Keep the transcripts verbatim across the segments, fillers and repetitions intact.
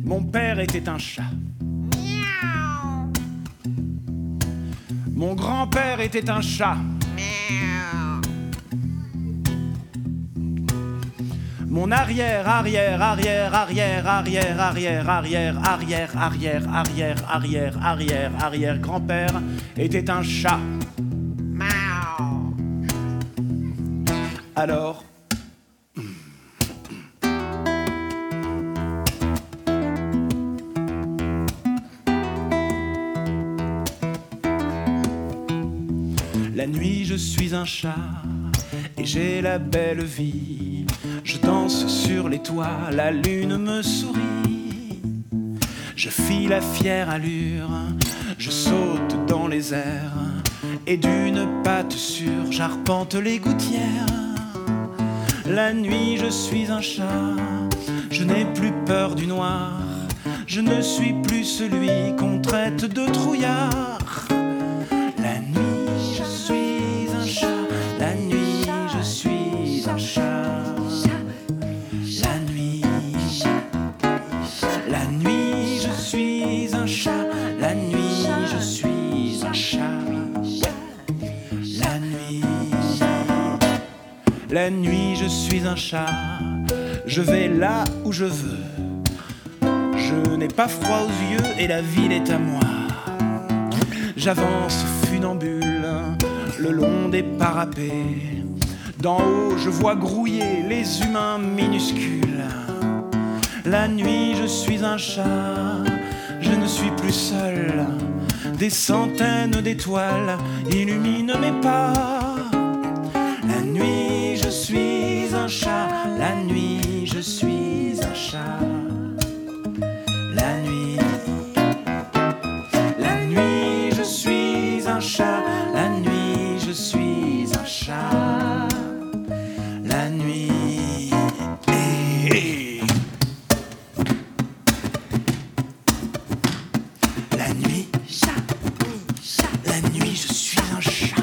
Mon père était un chat. Mon grand-père était un chat. Mon arrière, arrière, arrière, arrière, arrière, arrière, arrière, arrière, arrière, arrière, arrière, arrière, arrière, grand-père était un chat. Alors, la nuit je suis un chat et j'ai la belle vie. Je danse sur les toits, la lune me sourit. Je file à fière allure, je saute dans les airs, et d'une patte sûre, j'arpente les gouttières. La nuit je suis un chat, je n'ai plus peur du noir. Je ne suis plus celui qu'on traite de trouillard. La nuit je suis un chat, la nuit je suis un chat. La nuit, la nuit je suis un chat, la nuit je suis un chat. La nuit, la nuit je suis un chat, je vais là où je veux. Je n'ai pas froid aux yeux et la ville est à moi. J'avance funambule le long des parapets. D'en haut je vois grouiller les humains minuscules. La nuit je suis un chat, je ne suis plus seul. Des centaines d'étoiles illuminent mes pas. La nuit je suis un chat, la nuit je suis un chat. La nuit, la nuit je suis un chat, la nuit je suis un chat. La nuit, hey, hey. La nuit, chat, chat. La nuit je suis un chat.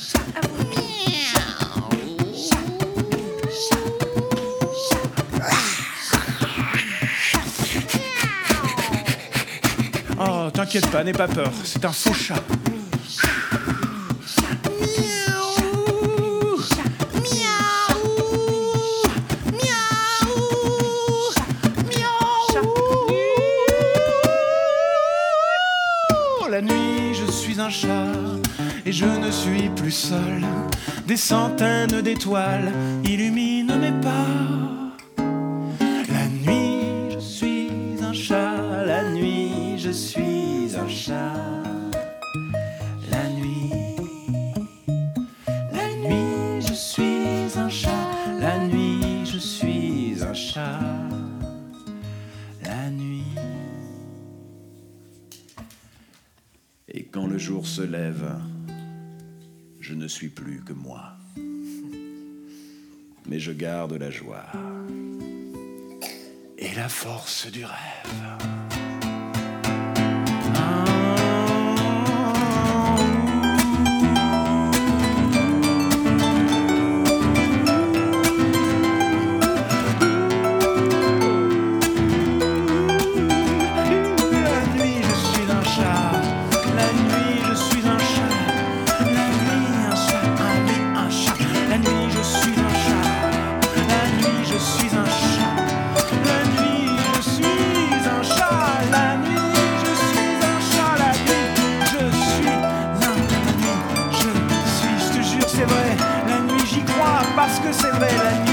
Oh, t'inquiète pas, n'aie pas peur, c'est un faux chat. La nuit, je suis un chat et je ne suis plus seul. Des centaines d'étoiles illuminent mes pas. La nuit, je suis un chat. La nuit, je suis un chat. La nuit, la nuit, je suis un chat. La nuit, je suis un chat. La nuit. Et quand le jour se lève, je ne suis plus que moi. Mais je garde la joie et la force du rêve. C'est vrai, la nuit j'y crois parce que c'est vrai, la nuit